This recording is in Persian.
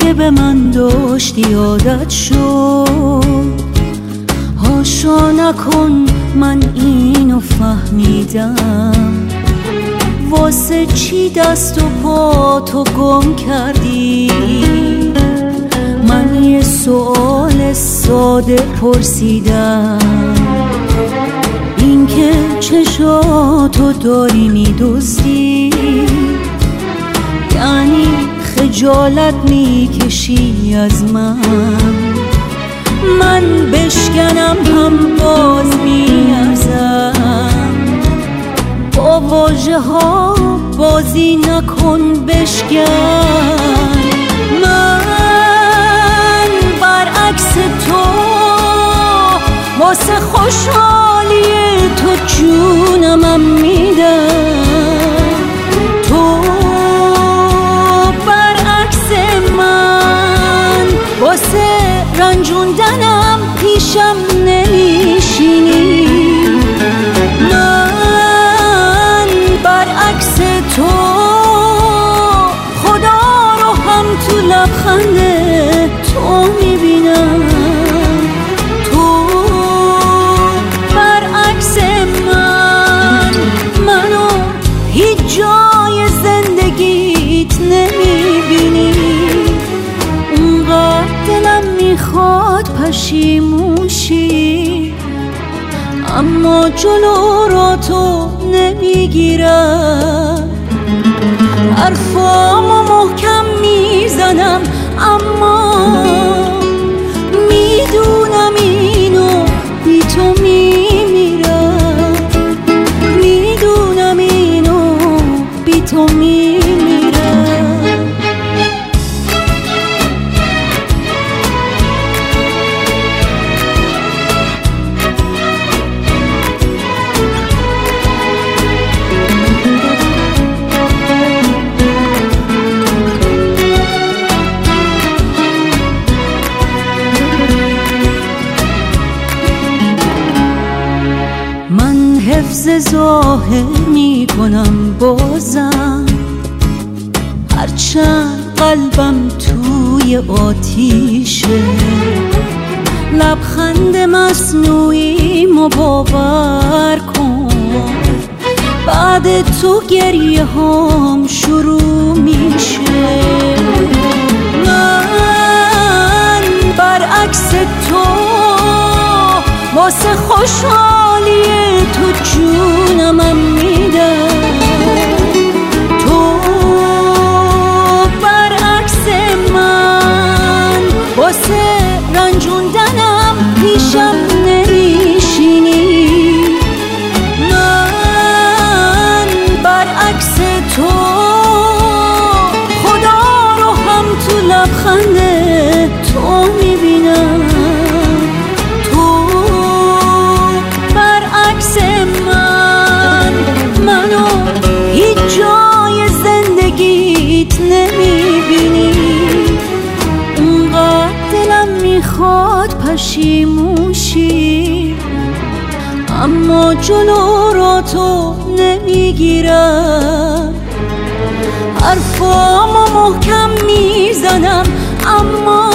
که به من داشتی عادت شد. هاشا نکن من اینو فهمیدم، واسه چی دست و پا تو گم کردی. من یه سوال ساده پرسیدم، این که چشاتو داری میدزدی، یعنی خجالت میکشی از من. من بشکنم هم باز میارزم، با واژه ها بازی نکن بشکن. من برعکس تو واسه خوشحالی تو جونمم میدم. تو برعکس من واسه رنجوندنم پیشم نمیشینی. من برعکس تو خدا رو هم تو لبخند تو میبینم. تو برعکس من منو هیچ جای زندگیت نمیبینی. اونقدر دلم میخواد پشیموشی، اما جلو را تو نمیگیرم. حرفامو محکم میزنم اما میدونم اینو بی تو میمیرم. میدونم اینو بی تو میمیرم. حفظ ظاهر میکنم بازم، هرچند قلبم توی آتیشه. لبخند مصنوعی باور کن، بعد تو گریه هام شروع میشه. من برعکس تو واسه خوشحالی تو جونمم میدم. تو برعکس من واسه رنجوندنم پیشم نمیشینی. من برعکس تو خدا رو هم تو لبخند تو میبینم. منو هیچ جای زندگیت نمیبینی. اونقدر دلم میخواد پشیموشی، اما جلو را تو نمیگیرم. حرفامو محکم میزنم اما